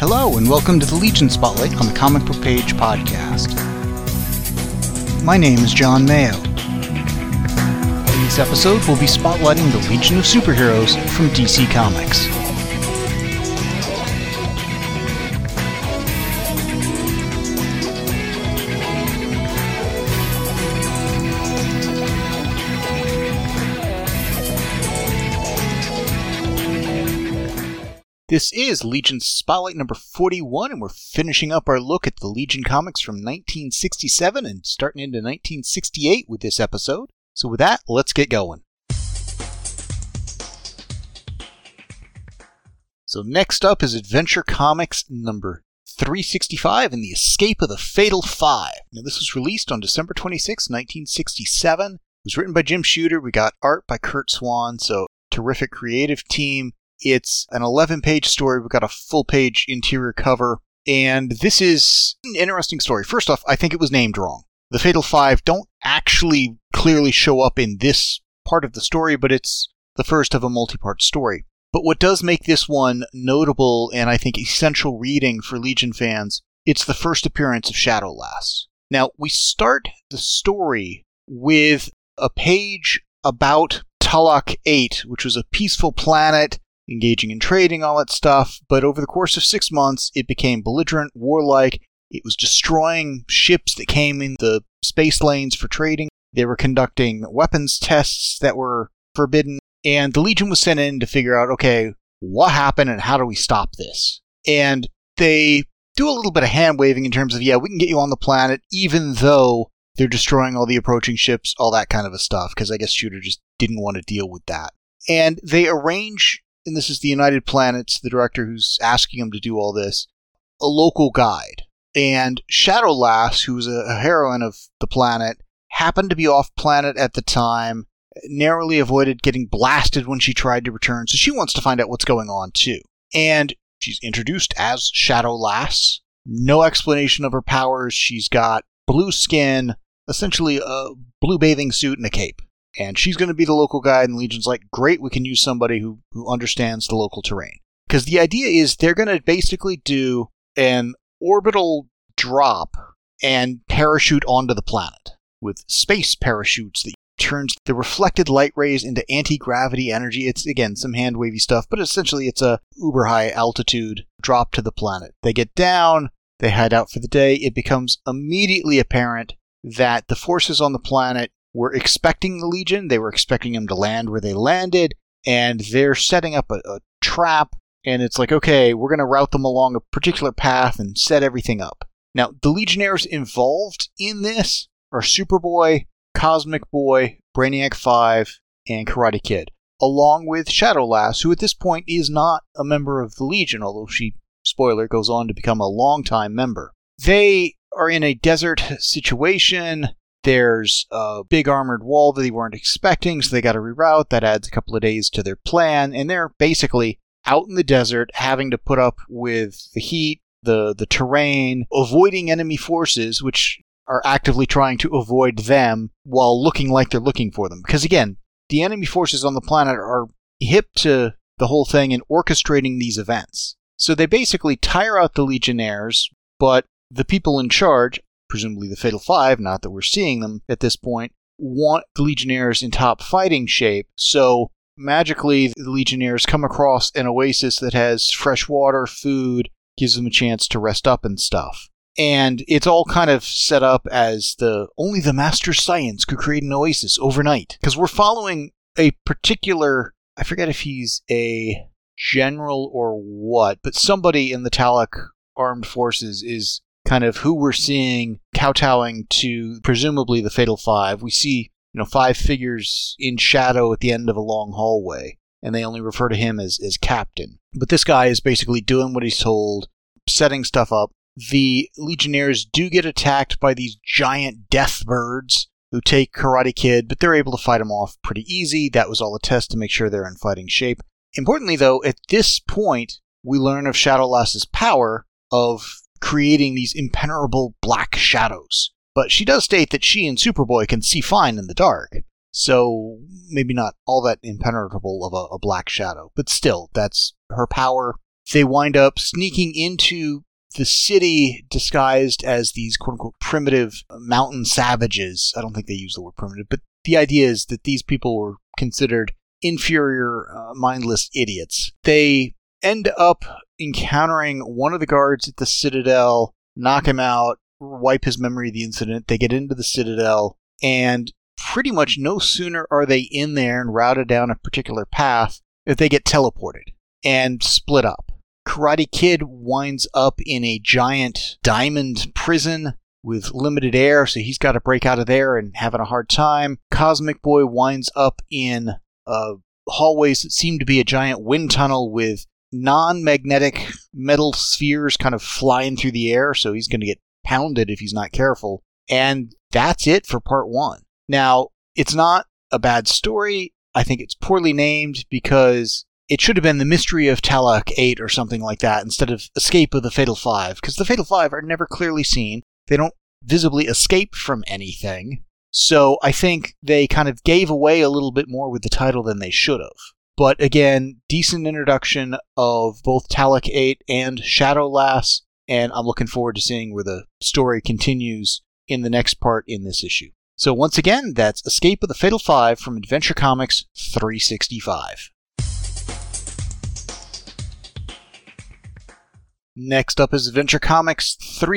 Hello, and welcome to the Legion Spotlight on the Comic Book Page podcast. My name is John Mayo. In this episode, we'll be spotlighting the Legion of Superheroes from DC Comics. This is Legion Spotlight number 41, and we're finishing up our look at the Legion comics from 1967 and starting into 1968 with this episode. So with that, let's get going. So next up is Adventure Comics number 365 and the Escape of the Fatal Five. Now this was released on December 26, 1967. It was written by Jim Shooter. We got art by Curt Swan, so terrific creative team. It's an 11-page story. We've got a full-page interior cover, and this is an interesting story. First off, I think it was named wrong. The Fatal Five don't actually clearly show up in this part of the story, but it's the first of a multi-part story. But what does make this one notable and I think essential reading for Legion fans, it's the first appearance of Shadowlass. Now, we start the story with a page about Talak 8, which was a peaceful planet engaging in trading, all that stuff, but over the course of 6 months, it became belligerent, warlike. It was destroying ships that came in the space lanes for trading. They were conducting weapons tests that were forbidden, and the Legion was sent in to figure out, okay, what happened and how do we stop this? And they do a little bit of hand-waving in terms of, yeah, we can get you on the planet, even though they're destroying all the approaching ships, all that kind of a stuff, because I guess Shooter just didn't want to deal with that. And they arrange, and this is the United Planets, the director who's asking him to do all this, a local guide. And Shadowlass, who was a heroine of the planet, happened to be off-planet at the time, narrowly avoided getting blasted when she tried to return, so she wants to find out what's going on, too. And she's introduced as Shadowlass. No explanation of her powers. She's got blue skin, essentially a blue bathing suit and a cape. And she's going to be the local guide, and Legion's like, great, we can use somebody who understands the local terrain. Because the idea is they're going to basically do an orbital drop and parachute onto the planet with space parachutes that turns the reflected light rays into anti-gravity energy. It's, again, some hand-wavy stuff, but essentially it's a uber-high altitude drop to the planet. They get down, they hide out for the day. It becomes immediately apparent that the forces on the planet were expecting the Legion. They were expecting them to land where they landed, and they're setting up a trap, and it's like, okay, we're going to route them along a particular path and set everything up. Now, the Legionnaires involved in this are Superboy, Cosmic Boy, Brainiac 5, and Karate Kid, along with Shadowlass, who at this point is not a member of the Legion, although she, spoiler, goes on to become a longtime member. They are in a desert situation. There's a big armored wall that they weren't expecting, so they got to reroute. That adds a couple of days to their plan, and they're basically out in the desert having to put up with the heat, the terrain, avoiding enemy forces, which are actively trying to avoid them while looking like they're looking for them. Because again, the enemy forces on the planet are hip to the whole thing and orchestrating these events. So they basically tire out the Legionnaires, but the people in charge, presumably the Fatal Five, not that we're seeing them at this point, want the Legionnaires in top fighting shape, so magically the Legionnaires come across an oasis that has fresh water, food, gives them a chance to rest up and stuff. And it's all kind of set up as only the Master Science could create an oasis overnight. Because we're following a particular, I forget if he's a general or what, but somebody in the Talak armed forces is kind of who we're seeing kowtowing to presumably the Fatal Five. We see, 5 figures in shadow at the end of a long hallway, and they only refer to him as Captain. But this guy is basically doing what he's told, setting stuff up. The Legionnaires do get attacked by these giant death birds who take Karate Kid, but they're able to fight him off pretty easy. That was all a test to make sure they're in fighting shape. Importantly, though, at this point, we learn of Shadowlass's power of creating these impenetrable black shadows. But she does state that she and Superboy can see fine in the dark, so maybe not all that impenetrable of a black shadow. But still, that's her power. they wind up sneaking into the city disguised as these quote-unquote primitive mountain savages. I don't think they use the word primitive, but the idea is that these people were considered inferior, mindless idiots. They end up encountering one of the guards at the Citadel, knock him out, wipe his memory of the incident. They get into the Citadel, and pretty much no sooner are they in there and routed down a particular path if they get teleported and split up. Karate Kid winds up in a giant diamond prison with limited air, so he's got to break out of there and having a hard time. Cosmic Boy winds up in hallways that seem to be a giant wind tunnel with non-magnetic metal spheres kind of flying through the air, so he's going to get pounded if he's not careful. And that's it for part 1. Now, it's not a bad story. I think it's poorly named because it should have been The Mystery of Talak 8 or something like that instead of Escape of the Fatal Five, because the Fatal Five are never clearly seen. They don't visibly escape from anything. So I think they kind of gave away a little bit more with the title than they should have. But again, decent introduction of both Talak 8 and Shadow Lass, and I'm looking forward to seeing where the story continues in the next part in this issue. So once again, that's Escape of the Fatal Five from Adventure Comics 365. Next up is Adventure Comics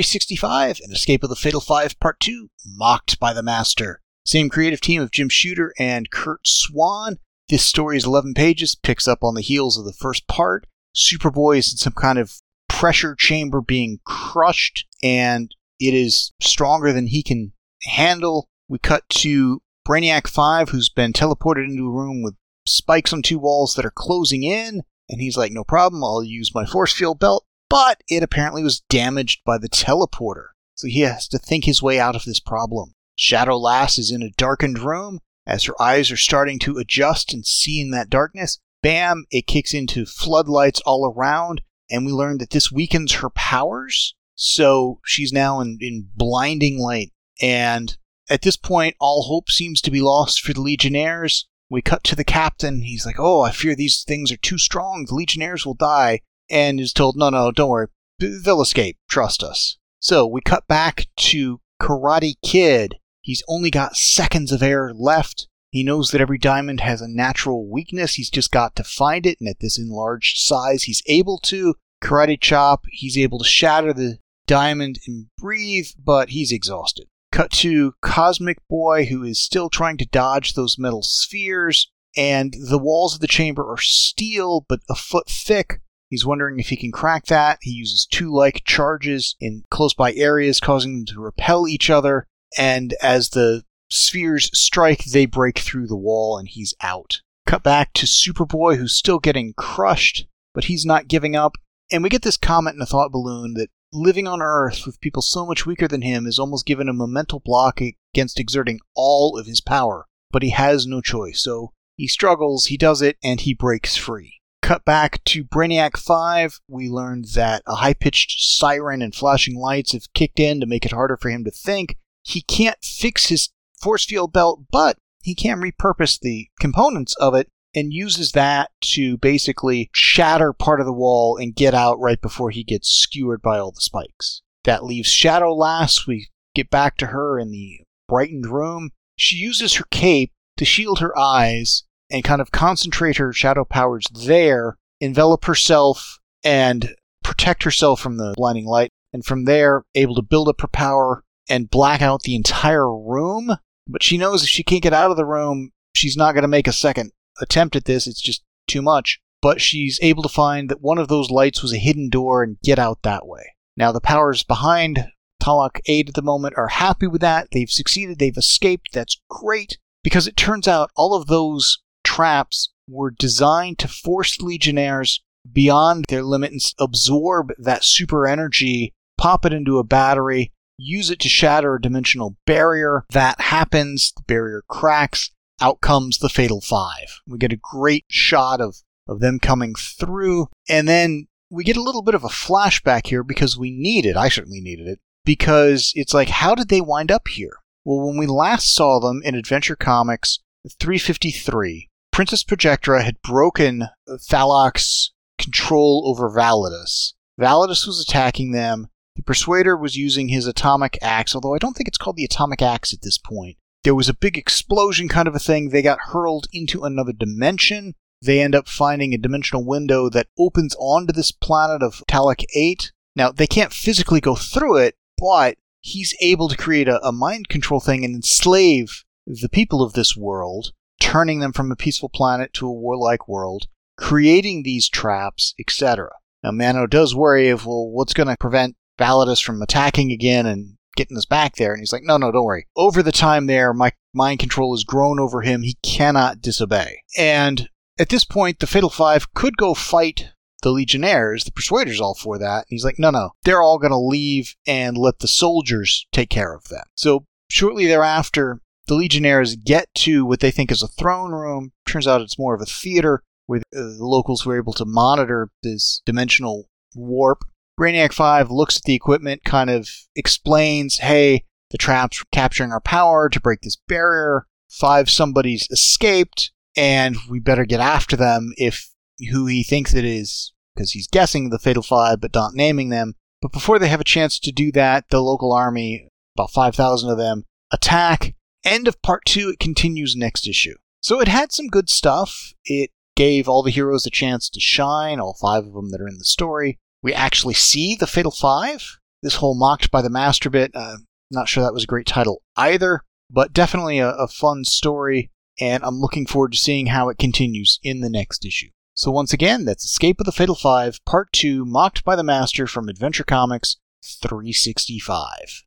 365 and Escape of the Fatal Five Part 2, Mocked by the Master. Same creative team of Jim Shooter and Kurt Swan. This story is 11 pages, picks up on the heels of the first part. Superboy is in some kind of pressure chamber being crushed, and it is stronger than he can handle. We cut to Brainiac 5, who's been teleported into a room with spikes on 2 walls that are closing in, and he's like, no problem, I'll use my force field belt. But it apparently was damaged by the teleporter, so he has to think his way out of this problem. Shadow Lass is in a darkened room. As her eyes are starting to adjust and see in that darkness, bam, it kicks into floodlights all around, and we learn that this weakens her powers, so she's now in blinding light. And at this point, all hope seems to be lost for the Legionnaires. We cut to the captain. He's like, oh, I fear these things are too strong. The Legionnaires will die. And is told, no, don't worry. They'll escape. Trust us. So we cut back to Karate Kid. He's only got seconds of air left. He knows that every diamond has a natural weakness. He's just got to find it. And at this enlarged size, he's able to. Karate Chop, he's able to shatter the diamond and breathe, but he's exhausted. Cut to Cosmic Boy, who is still trying to dodge those metal spheres. And the walls of the chamber are steel, but a foot thick. He's wondering if he can crack that. He uses 2 like charges in close-by areas, causing them to repel each other. And as the spheres strike, they break through the wall, and he's out. Cut back to Superboy, who's still getting crushed, but he's not giving up. And we get this comment in a thought balloon that living on Earth with people so much weaker than him is almost given him a mental block against exerting all of his power. But he has no choice, so he struggles, he does it, and he breaks free. Cut back to Brainiac 5, we learned that a high-pitched siren and flashing lights have kicked in to make it harder for him to think. He can't fix his force field belt, but he can repurpose the components of it and uses that to basically shatter part of the wall and get out right before he gets skewered by all the spikes. That leaves Shadow Lass. We get back to her in the brightened room. She uses her cape to shield her eyes and kind of concentrate her shadow powers there, envelop herself, and protect herself from the blinding light. And from there, able to build up her power and black out the entire room. But she knows if she can't get out of the room, she's not going to make a second attempt at this. It's just too much. But she's able to find that one of those lights was a hidden door and get out that way. Now, the powers behind Talak 8 at the moment are happy with that. They've succeeded. They've escaped. That's great. Because it turns out all of those traps were designed to force Legionnaires beyond their limit and absorb that super energy, pop it into a battery, use it to shatter a dimensional barrier. That happens, the barrier cracks, out comes the Fatal Five. We get a great shot of them coming through, and then we get a little bit of a flashback here because we need it. I certainly needed it, because it's like, how did they wind up here? Well, when we last saw them in Adventure Comics 353, Princess Projectra had broken Thalak's control over Validus. Validus was attacking them. The Persuader was using his atomic axe, although I don't think it's called the atomic axe at this point. There was a big explosion kind of a thing. They got hurled into another dimension. They end up finding a dimensional window that opens onto this planet of Talek 8. Now, they can't physically go through it, but he's able to create a mind control thing and enslave the people of this world, turning them from a peaceful planet to a warlike world, creating these traps, etc. Now, Mano does worry of, well, what's going to prevent Validus from attacking again and getting us back there? And he's like, no, don't worry. Over the time there, my mind control has grown over him. He cannot disobey. And at this point, the Fatal Five could go fight the Legionnaires. The Persuader's all for that. And he's like, no. They're all going to leave and let the soldiers take care of them. So shortly thereafter, the Legionnaires get to what they think is a throne room. Turns out it's more of a theater where the locals were able to monitor this dimensional warp. Brainiac 5 looks at the equipment, kind of explains, hey, the traps were capturing our power to break this barrier. 5 somebody's escaped, and we better get after them if who he thinks it is, because he's guessing the Fatal Five but not naming them. But before they have a chance to do that, the local army, about 5,000 of them, attack. End of part 2, it continues next issue. So it had some good stuff. It gave all the heroes a chance to shine, all 5 of them that are in the story. We actually see the Fatal Five. This whole Mocked by the Master bit, not sure that was a great title either, but definitely a fun story, and I'm looking forward to seeing how it continues in the next issue. So once again, that's Escape of the Fatal Five, Part 2, Mocked by the Master from Adventure Comics 365.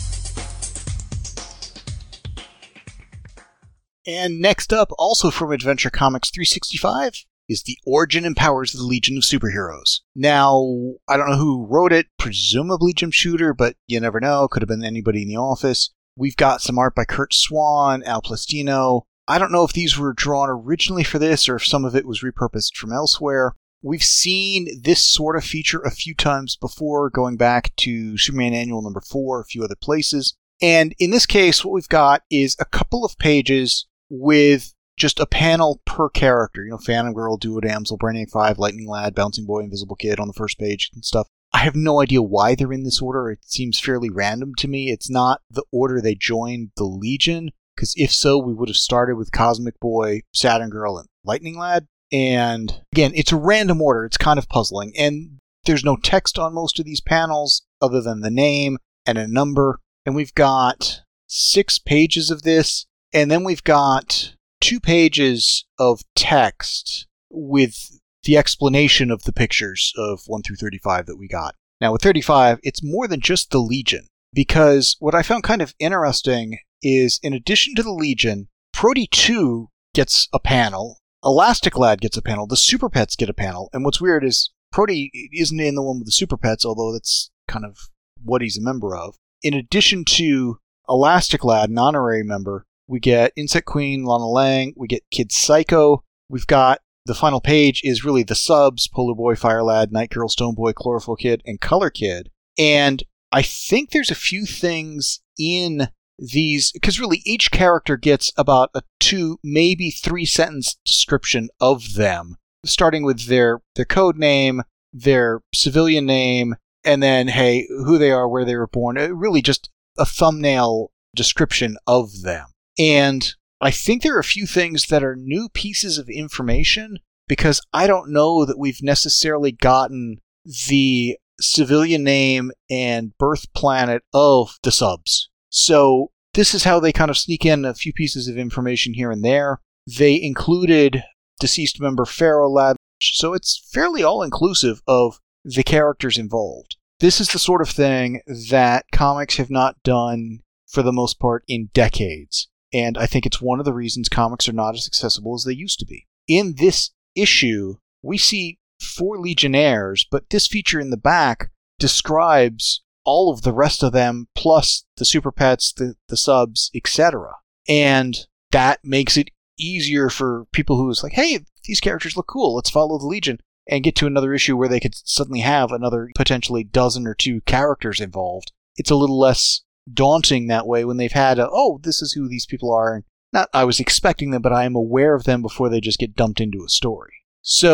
And next up, also from Adventure Comics 365, is The Origin and Powers of the Legion of Superheroes. Now, I don't know who wrote it, presumably Jim Shooter, but you never know, could have been anybody in the office. We've got some art by Kurt Swan, Al Plastino. I don't know if these were drawn originally for this or if some of it was repurposed from elsewhere. We've seen this sort of feature a few times before, going back to Superman Annual number 4, a few other places. And in this case, what we've got is a couple of pages with just a panel per character. You know, Phantom Girl, Duo Damsel, Brainiac 5, Lightning Lad, Bouncing Boy, Invisible Kid on the first page and stuff. I have no idea why they're in this order. It seems fairly random to me. It's not the order they joined the Legion, because if so, we would have started with Cosmic Boy, Saturn Girl, and Lightning Lad. And again, it's a random order. It's kind of puzzling. And there's no text on most of these panels other than the name and a number. And we've got 6 pages of this. And then we've got 2 pages of text with the explanation of the pictures of 1 through 35 that we got. Now with 35, it's more than just the Legion, because what I found kind of interesting is, in addition to the Legion, Prody 2 gets a panel, Elastic Lad gets a panel, the Super Pets get a panel, and what's weird is Prody isn't in the one with the Super Pets, although that's kind of what he's a member of. In addition to Elastic Lad, an honorary member, we get Insect Queen, Lana Lang, we get Kid Psycho, we've got the final page is really the subs, Polar Boy, Fire Lad, Night Girl, Stone Boy, Chlorophyll Kid, and Color Kid. And I think there's a few things in these, because really each character gets about a 2, maybe 3 sentence description of them, starting with their code name, their civilian name, and then, hey, who they are, where they were born. Really just a thumbnail description of them. And I think there are a few things that are new pieces of information, because I don't know that we've necessarily gotten the civilian name and birth planet of the subs. So this is how they kind of sneak in a few pieces of information here and there. They included deceased member Pharaoh Lad, so it's fairly all-inclusive of the characters involved. This is the sort of thing that comics have not done, for the most part, in decades. And I think it's one of the reasons comics are not as accessible as they used to be. In this issue, we see 4 Legionnaires, but this feature in the back describes all of the rest of them, plus the Super Pets, the subs, etc. And that makes it easier for people who is like, hey, these characters look cool, let's follow the Legion, and get to another issue where they could suddenly have another potentially 12 or 2 characters involved. It's a little less daunting that way when they've had this is who these people are. And not I was expecting them, but I am aware of them before they just get dumped into a story. So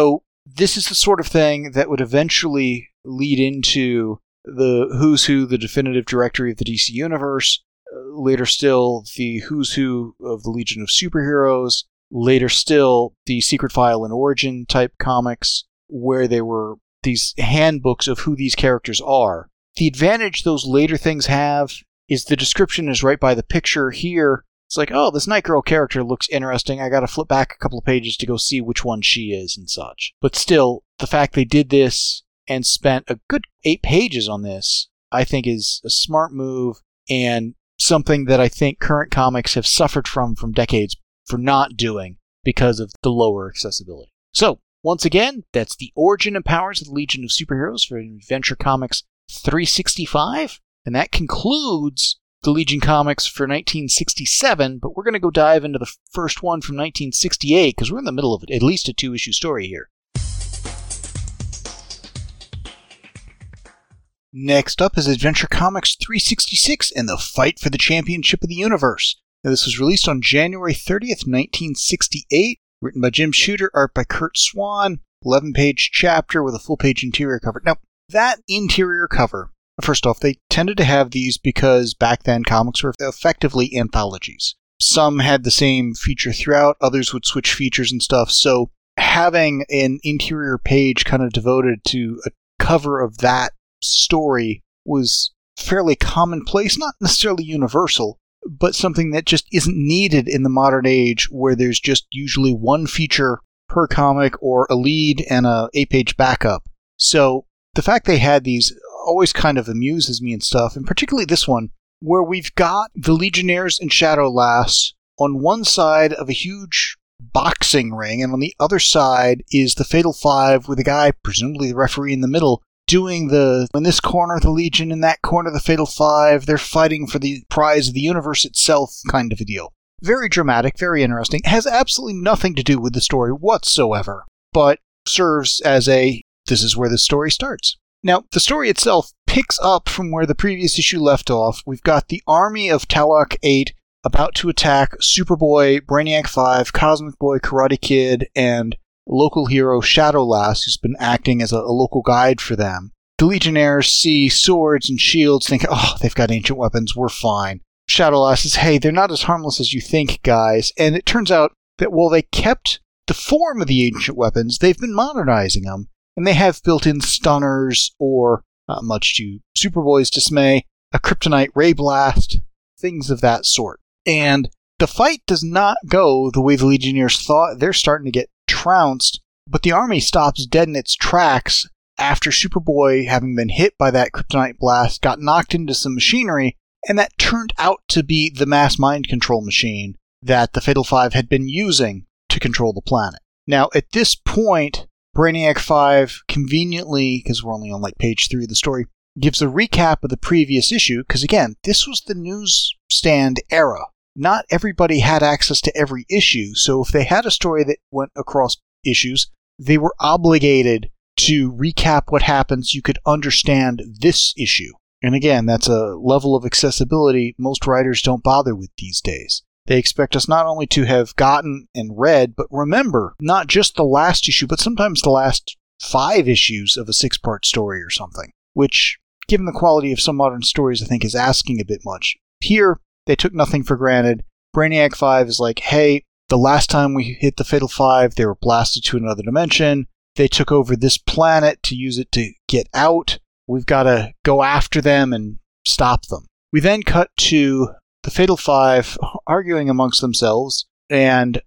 this is the sort of thing that would eventually lead into the Who's Who, the definitive directory of the DC Universe, later still the Who's Who of the Legion of Superheroes, later still the Secret File and Origin type comics, where they were these handbooks of who these characters are. The advantage those later things have is the description is right by the picture. Here, it's like, oh, this Night Girl character looks interesting. I gotta flip back a couple of pages to go see which one she is and such. But still, the fact they did this and spent a good 8 pages on this, I think is a smart move and something that I think current comics have suffered from decades for not doing because of the lower accessibility. So, once again, that's the origin and powers of the Legion of Superheroes for Adventure Comics 365, and that concludes the Legion comics for 1967, but we're going to go dive into the first one from 1968, because we're in the middle of at least a 2-issue story here. Next up is Adventure Comics 366 and the Fight for the Championship of the Universe. Now, this was released on January 30th, 1968, written by Jim Shooter, art by Curt Swan, 11-page chapter with a full-page interior cover. Now, that interior cover, first off, they tended to have these because back then comics were effectively anthologies. Some had the same feature throughout, others would switch features and stuff, so having an interior page kind of devoted to a cover of that story was fairly commonplace, not necessarily universal, but something that just isn't needed in the modern age where there's just usually one feature per comic or a lead and a 8-page backup. So the fact they had these always kind of amuses me and stuff, and particularly this one, where we've got the Legionnaires and Shadowlass on one side of a huge boxing ring, and on the other side is the Fatal Five with a guy, presumably the referee in the middle, doing in this corner the Legion, in that corner the Fatal Five, they're fighting for the prize of the universe itself kind of a deal. Very dramatic, very interesting, has absolutely nothing to do with the story whatsoever, but serves as this is where the story starts. Now, the story itself picks up from where the previous issue left off. We've got the army of Talok 8 about to attack Superboy, Brainiac 5, Cosmic Boy, Karate Kid, and local hero Shadowlass, who's been acting as a local guide for them. The Legionnaires see swords and shields, think, oh, they've got ancient weapons, we're fine. Shadowlass says, hey, they're not as harmless as you think, guys. And it turns out that while they kept the form of the ancient weapons, they've been modernizing them. And they have built-in stunners, or, much to Superboy's dismay, a kryptonite ray blast, things of that sort. And the fight does not go the way the Legionnaires thought. They're starting to get trounced, but the army stops dead in its tracks after Superboy, having been hit by that kryptonite blast, got knocked into some machinery, and that turned out to be the mass mind control machine that the Fatal Five had been using to control the planet. Now, at this point, Brainiac 5 conveniently, because we're only on page 3 of the story, gives a recap of the previous issue, because again, this was the newsstand era. Not everybody had access to every issue, so if they had a story that went across issues, they were obligated to recap what happened so you could understand this issue. And again, that's a level of accessibility most writers don't bother with these days. They expect us not only to have gotten and read, but remember not just the last issue, but sometimes the last 5 issues of a 6-part story or something, which, given the quality of some modern stories, I think is asking a bit much. Here, they took nothing for granted. Brainiac 5 is like, hey, the last time we hit the Fatal Five, they were blasted to another dimension. They took over this planet to use it to get out. We've got to go after them and stop them. We then cut to the Fatal Five arguing amongst themselves, and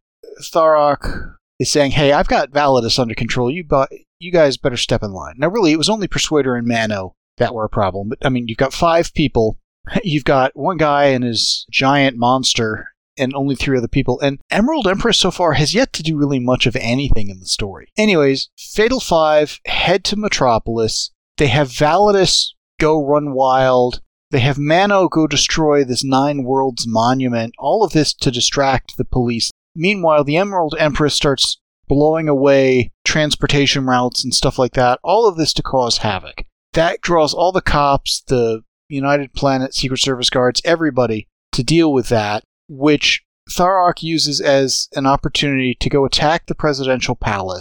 Tharok is saying, hey, I've got Validus under control. You guys better step in line. Now, really, it was only Persuader and Mano that were a problem. But, I mean, you've got 5 people. You've got one guy and his giant monster, and only 3 other people. And Emerald Empress so far has yet to do really much of anything in the story. Anyways, Fatal Five head to Metropolis. They have Validus go run wild. They have Mano go destroy this 9 Worlds monument. All of this to distract the police. Meanwhile, the Emerald Empress starts blowing away transportation routes and stuff like that. All of this to cause havoc. That draws all the cops, the United Planet Secret Service guards, everybody to deal with that, which Tharok uses as an opportunity to go attack the presidential palace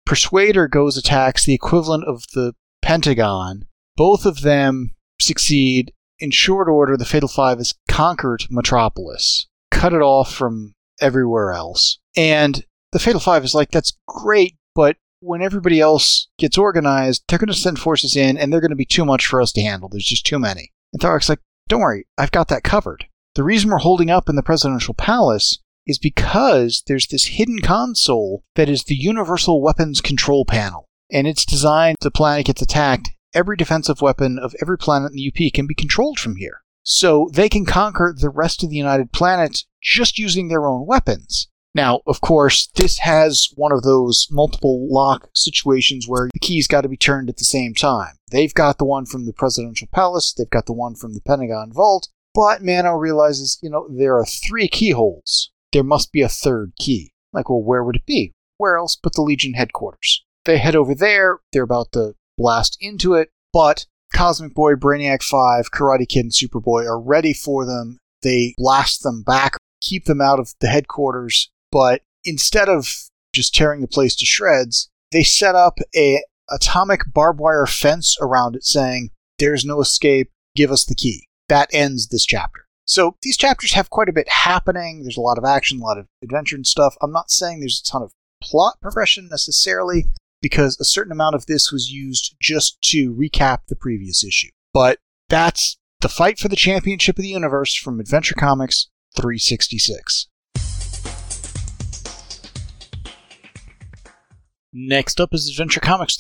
Persuader goes attacks the equivalent of the Pentagon. Both of them succeed. In short order, the Fatal Five has conquered Metropolis, cut it off from everywhere else. And the Fatal Five is like, that's great, but when everybody else gets organized, they're going to send forces in, and they're going to be too much for us to handle. There's just too many. And Tharok's like, don't worry, I've got that covered. The reason we're holding up in the presidential palace is because there's this hidden console that is the Universal Weapons Control Panel. And it's designed, the planet gets attacked, every defensive weapon of every planet in the UP can be controlled from here. So they can conquer the rest of the United Planets just using their own weapons. Now, of course, this has one of those multiple lock situations where the key's got to be turned at the same time. They've got the one from the presidential palace, they've got the one from the Pentagon vault, but Mano realizes, there are 3 keyholes. There must be a third key. Like, well, where would it be? Where else but the Legion headquarters? They head over there, they're about to blast into it, but Cosmic Boy, Brainiac 5, Karate Kid, and Superboy are ready for them. They blast them back, keep them out of the headquarters, but instead of just tearing the place to shreds, they set up a atomic barbed wire fence around it saying, there's no escape, give us the key. That ends this chapter. So these chapters have quite a bit happening. There's a lot of action, a lot of adventure and stuff. I'm not saying there's a ton of plot progression necessarily, because a certain amount of this was used just to recap the previous issue. But that's the fight for the championship of the universe from Adventure Comics 366. Next up is Adventure Comics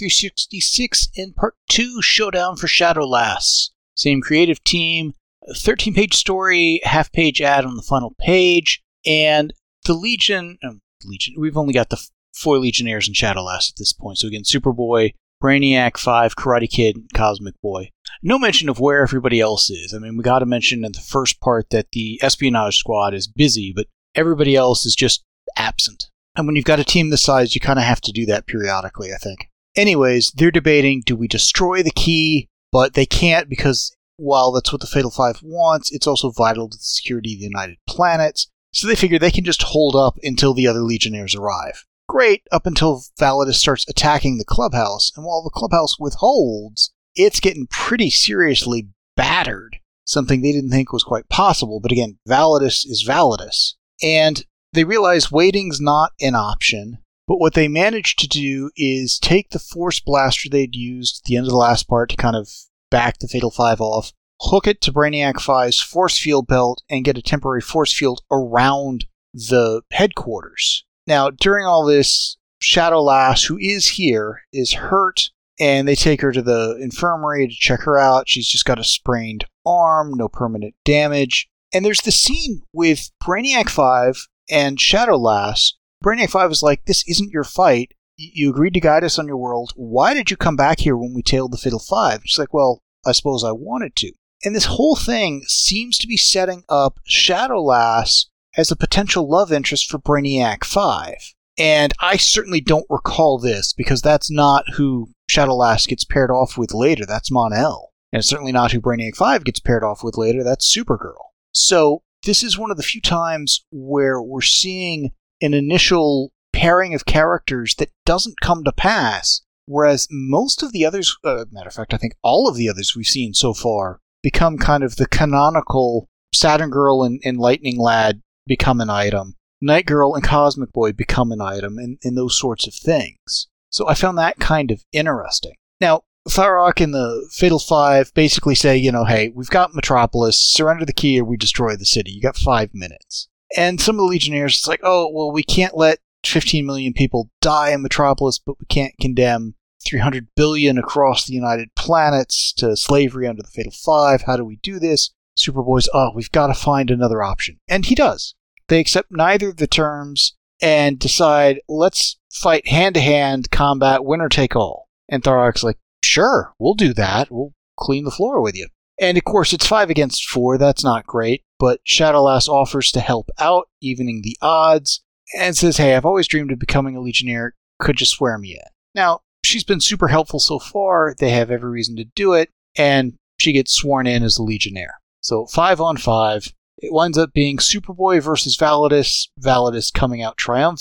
366 in Part 2, Showdown for Shadowlass. Same creative team, a 13-page story, half-page ad on the final page, and the Legion, we've only got the 4 Legionnaires in Shadowlass at this point. So again, Superboy, Brainiac 5, Karate Kid, Cosmic Boy. No mention of where everybody else is. I mean, we got to mention in the first part that the espionage squad is busy, but everybody else is just absent. And when you've got a team this size, you kind of have to do that periodically, I think. Anyways, they're debating, do we destroy the key? But they can't, because while that's what the Fatal Five wants, it's also vital to the security of the United Planets. So they figure they can just hold up until the other Legionnaires arrive. Great, up until Validus starts attacking the clubhouse. And while the clubhouse withholds, it's getting pretty seriously battered. Something they didn't think was quite possible. But again, Validus is Validus. And they realize waiting's not an option, but what they managed to do is take the Force Blaster they'd used at the end of the last part to kind of back the Fatal Five off, hook it to Brainiac 5's force field belt, and get a temporary force field around the headquarters. Now, during all this, Shadowlass, who is here, is hurt, and they take her to the infirmary to check her out. She's just got a sprained arm, no permanent damage. And there's the scene with Brainiac 5 and Shadowlass. Brainiac 5 is like, this isn't your fight. You agreed to guide us on your world. Why did you come back here when we tailed the Fatal Five? She's like, well, I suppose I wanted to. And this whole thing seems to be setting up Shadowlass as a potential love interest for Brainiac 5. And I certainly don't recall this, because that's not who Shadowlass gets paired off with later. That's Mon-El. And it's certainly not who Brainiac 5 gets paired off with later. That's Supergirl. So this is one of the few times where we're seeing an initial pairing of characters that doesn't come to pass, whereas most of the others, matter of fact, I think all of the others we've seen so far become kind of the canonical Saturn Girl and Lightning Lad become an item, Night Girl and Cosmic Boy become an item, and those sorts of things. So I found that kind of interesting. Now, Tharok and the Fatal Five basically say, hey, we've got Metropolis, surrender the key or we destroy the city. You got 5 minutes. And some of the Legionnaires, it's like, oh, well, we can't let 15 million people die in Metropolis, but we can't condemn 300 billion across the United Planets to slavery under the Fatal Five. How do we do this? Superboy's, we've got to find another option. And he does. They accept neither of the terms and decide, let's fight hand-to-hand combat, winner take all. And Tharok's like, sure, we'll do that. We'll clean the floor with you. And of course, it's 5 against 4. That's not great. But Shadowlass offers to help out, evening the odds, and says, hey, I've always dreamed of becoming a Legionnaire. Could you swear me in? Now, she's been super helpful so far. They have every reason to do it. And she gets sworn in as a Legionnaire. So 5 on 5. It winds up being Superboy versus Validus. Validus coming out triumphant.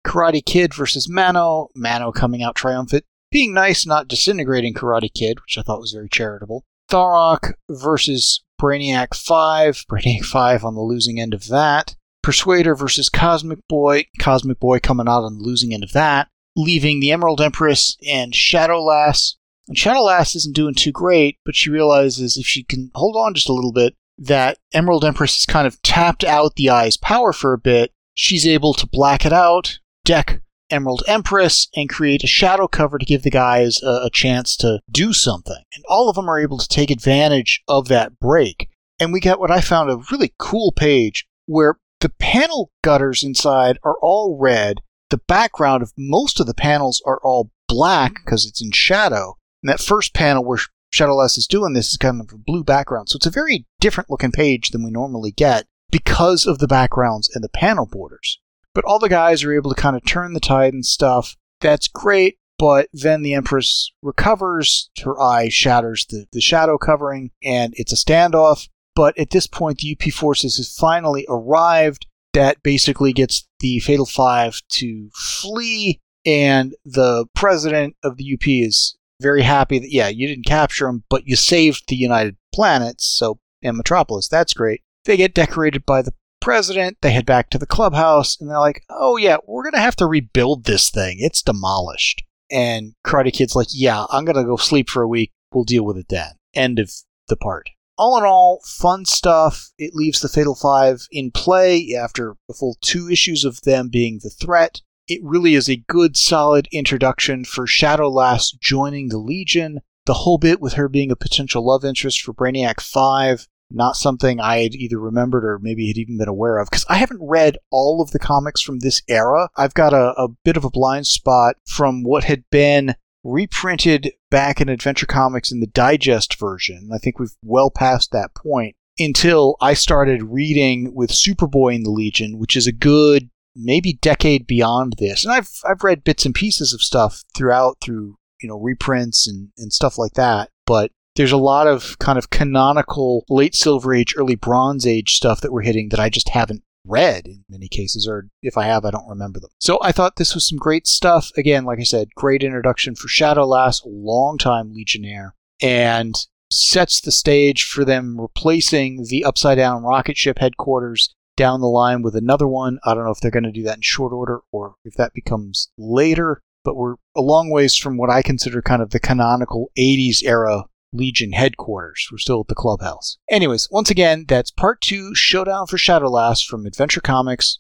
Karate Kid versus Mano. Mano coming out triumphant, being nice, not disintegrating Karate Kid, which I thought was very charitable. Tharok versus Brainiac 5. Brainiac 5 on the losing end of that. Persuader versus Cosmic Boy. Cosmic Boy coming out on the losing end of that. Leaving the Emerald Empress and Shadowlass. And Shadowlass isn't doing too great, but she realizes if she can hold on just a little bit, that Emerald Empress has kind of tapped out the Eye's power for a bit. She's able to black it out, deck Emerald Empress, and create a shadow cover to give the guys a chance to do something. And all of them are able to take advantage of that break. And we got what I found a really cool page where the panel gutters inside are all red. The background of most of the panels are all black because it's in shadow. And that first panel where Shadowlass is doing this is kind of a blue background. So it's a very different looking page than we normally get because of the backgrounds and the panel borders. But all the guys are able to kind of turn the tide and stuff. That's great, but then the Empress recovers, her eye shatters the shadow covering, and it's a standoff. But at this point, the UP forces have finally arrived. That basically gets the Fatal Five to flee, and the president of the UP is very happy that, yeah, you didn't capture them, but you saved the United Planets, and Metropolis. That's great. They get decorated by the president, they head back to the clubhouse, and they're like, oh yeah, we're going to have to rebuild this thing. It's demolished. And Karate Kid's like, yeah, I'm going to go sleep for a week. We'll deal with it then. End of the part. All in all, fun stuff. It leaves the Fatal Five in play after a full 2 issues of them being the threat. It really is a good, solid introduction for Shadowlass joining the Legion. The whole bit with her being a potential love interest for Brainiac 5, not something I had either remembered or maybe had even been aware of, because I haven't read all of the comics from this era. I've got a bit of a blind spot from what had been reprinted back in Adventure Comics in the digest version. I think we've well past that point until I started reading with Superboy in the Legion, which is a good maybe decade beyond this. And I've read bits and pieces of stuff through reprints and stuff like that, but there's a lot of kind of canonical late Silver Age, early Bronze Age stuff that we're hitting that I just haven't read in many cases, or if I have, I don't remember them. So I thought this was some great stuff. Again, like I said, great introduction for Shadowlass, longtime Legionnaire, and sets the stage for them replacing the Upside Down rocket ship headquarters down the line with another one. I don't know if they're going to do that in short order or if that becomes later, but we're a long ways from what I consider kind of the canonical 80s era Legion headquarters. We're still at the clubhouse. Anyways, once again, that's part 2, Showdown for Shadowlass from Adventure Comics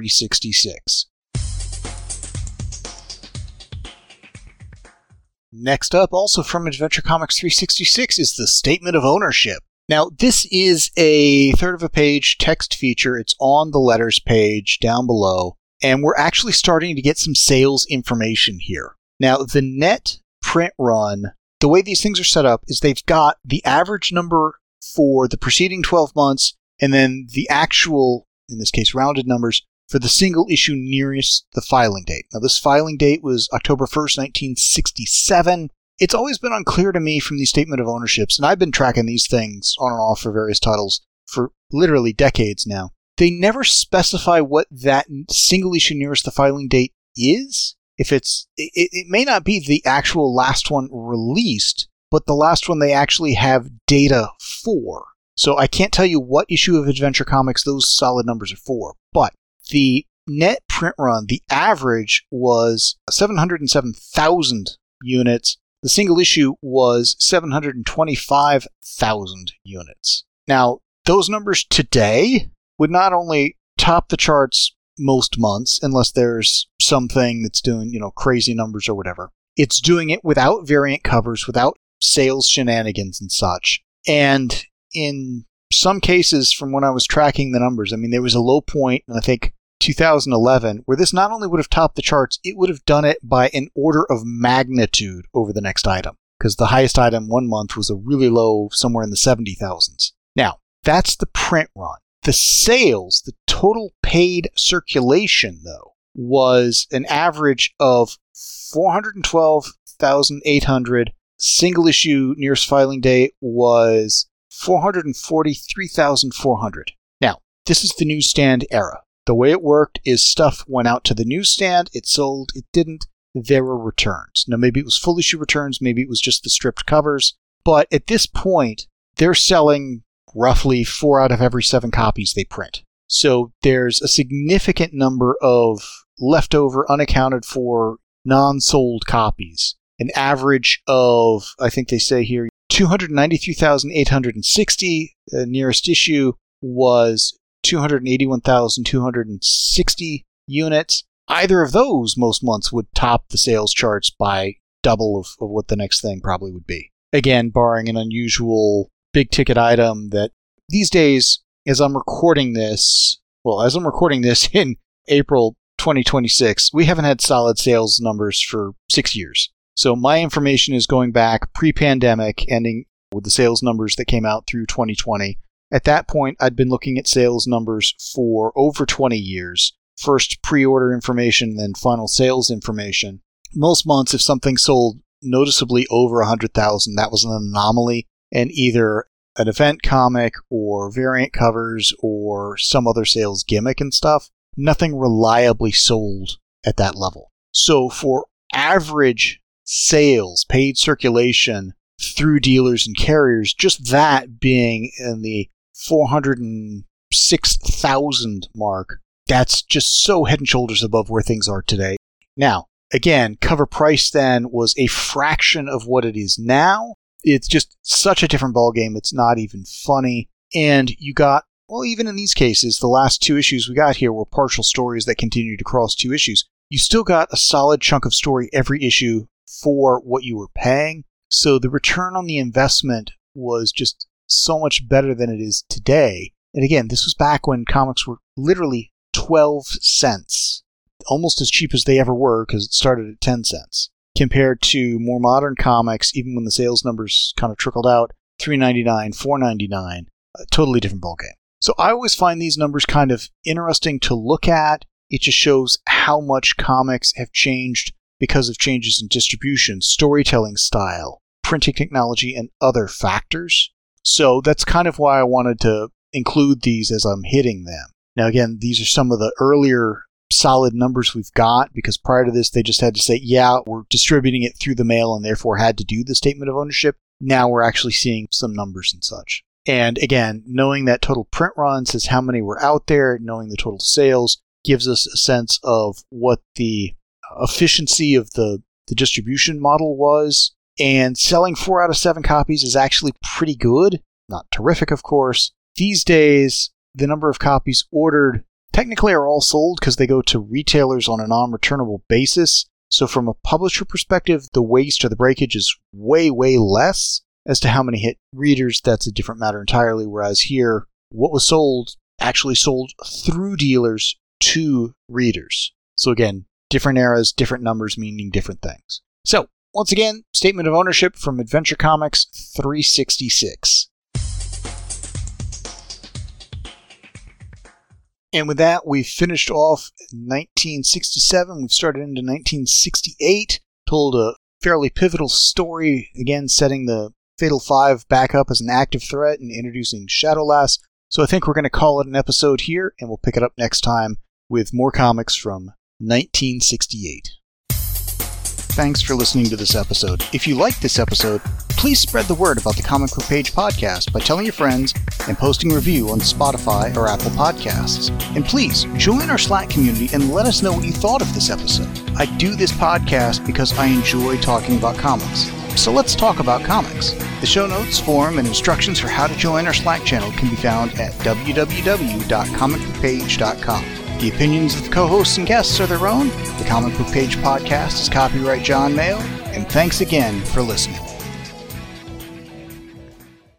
366. Next up, also from Adventure Comics 366, is the Statement of Ownership. Now, this is a third of a page text feature. It's on the letters page down below, and we're actually starting to get some sales information here. Now, the net print run, the way these things are set up is they've got the average number for the preceding 12 months and then the actual, in this case, rounded numbers for the single issue nearest the filing date. Now, this filing date was October 1st, 1967. It's always been unclear to me from the Statement of Ownerships, and I've been tracking these things on and off for various titles for literally decades now. They never specify what that single issue nearest the filing date is. If it may not be the actual last one released, but the last one they actually have data for. So I can't tell you what issue of Adventure Comics those solid numbers are for, but the net print run, the average was 707,000 units. The single issue was 725,000 units. Now, those numbers today would not only top the charts most months, unless there's something that's doing, crazy numbers or whatever. It's doing it without variant covers, without sales shenanigans and such. And in some cases, from when I was tracking the numbers, there was a low point in, I think, 2011, where this not only would have topped the charts, it would have done it by an order of magnitude over the next item. Because the highest item one month was a really low, somewhere in the 70,000s. Now, that's the print run. The sales, the total paid circulation, though, was an average of 412,800. Single issue nearest filing date was 443,400. Now, this is the newsstand era. The way it worked is stuff went out to the newsstand, it sold, it didn't, there were returns. Now, maybe it was full issue returns, maybe it was just the stripped covers, but at this point, they're selling roughly 4 out of every 7 copies they print. So there's a significant number of leftover, unaccounted for, non-sold copies. An average of, I think they say here, 293,860. The nearest issue was 281,260 units. Either of those most months would top the sales charts by double of what the next thing probably would be. Again, barring an unusual big ticket item that these days, as I'm recording this in April 2026, we haven't had solid sales numbers for 6 years. So my information is going back pre-pandemic, ending with the sales numbers that came out through 2020. At that point, I'd been looking at sales numbers for over 20 years. First pre-order information, then final sales information. Most months, if something sold noticeably over 100,000, that was an anomaly, and either an event comic or variant covers or some other sales gimmick and stuff. Nothing reliably sold at that level. So for average sales, paid circulation through dealers and carriers, just that being in the 406,000 mark, that's just so head and shoulders above where things are today. Now, again, cover price then was a fraction of what it is now. It's just such a different ballgame, it's not even funny. And you got, well, even in these cases, the last 2 issues we got here were partial stories that continued across 2 issues. You still got a solid chunk of story every issue for what you were paying. So the return on the investment was just so much better than it is today. And again, this was back when comics were literally 12 cents, almost as cheap as they ever were because it started at 10 cents. Compared to more modern comics, even when the sales numbers kind of trickled out, $3.99, $4.99, a totally different ballgame. So I always find these numbers kind of interesting to look at. It just shows how much comics have changed because of changes in distribution, storytelling style, printing technology, and other factors. So that's kind of why I wanted to include these as I'm hitting them. Now again, these are some of the earlier solid numbers we've got, because prior to this they just had to say, yeah, we're distributing it through the mail and therefore had to do the statement of ownership. Now we're actually seeing some numbers and such. And again, knowing that total print runs is how many were out there, knowing the total sales gives us a sense of what the efficiency of the distribution model was. And selling 4 out of 7 copies is actually pretty good. Not terrific, of course. These days, the number of copies ordered technically are all sold because they go to retailers on a non-returnable basis. So from a publisher perspective, the waste or the breakage is way, way less. As to how many hit readers, that's a different matter entirely. Whereas here, what was sold actually sold through dealers to readers. So again, different eras, different numbers meaning different things. So once again, statement of ownership from Adventure Comics 366. And with that, we've finished off 1967. We've started into 1968. Told a fairly pivotal story, again setting the Fatal 5 back up as an active threat and introducing Shadowlass. So I think we're going to call it an episode here, and we'll pick it up next time with more comics from 1968. Thanks for listening to this episode. If you liked this episode, please spread the word about the Comic Book Page podcast by telling your friends and posting a review on Spotify or Apple Podcasts. And please join our Slack community and let us know what you thought of this episode. I do this podcast because I enjoy talking about comics. So let's talk about comics. The show notes, forum, and instructions for how to join our Slack channel can be found at www.comicbookpage.com. The opinions of the co-hosts and guests are their own. The Comic Book Page podcast is copyright John Mayo, and thanks again for listening.